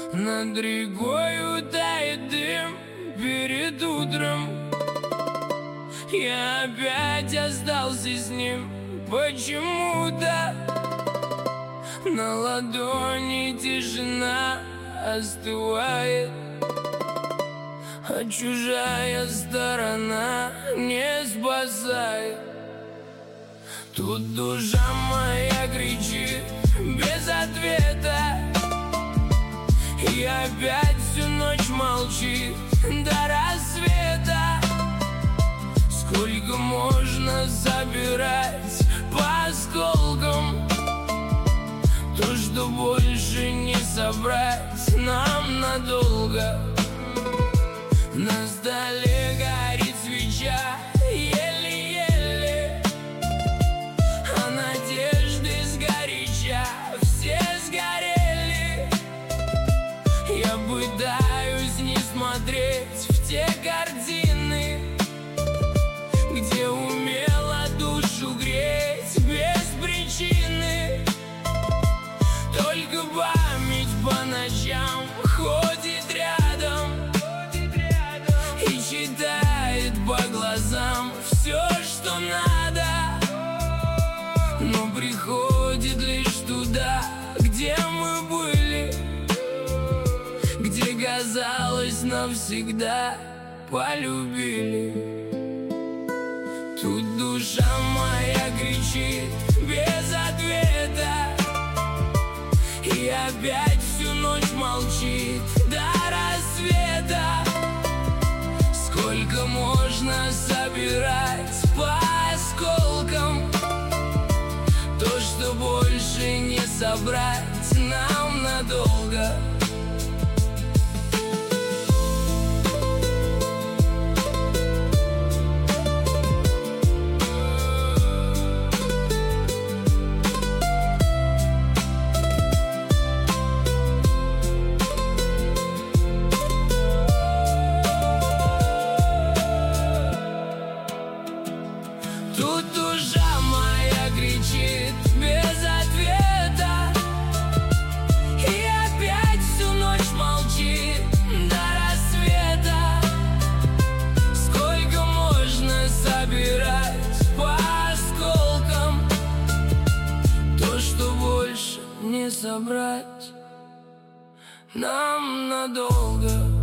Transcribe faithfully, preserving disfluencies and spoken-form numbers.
Над рекою тает дым перед утром. Я опять остался с ним почему-то. На ладони тишина остывает, а чужая сторона не спасает. Тут душа моя кричит без ответа, и опять всю ночь молчит до рассвета. Сколько можно собирать по осколкам то, что больше не собрать нам надолго. На столе горит свеча еле-еле, а надежды сгоряча все сгорели. Я пытаюсь не смотреть в те картины, где умела душу греть без причины. Только память по ночам ходит рядом и читает по глазам все, что надо, но приходит лишь туда, где мы были, где, казалось, навсегда полюбили. Тут душа моя кричит без ответа, и опять всю ночь молчит до рассвета. Сколько можно собирать по осколкам то, что больше не собрать нам надолго. Тут душа моя кричит без ответа, и опять всю ночь молчит до рассвета. Сколько можно собирать по осколкам то, что больше не собрать нам надолго.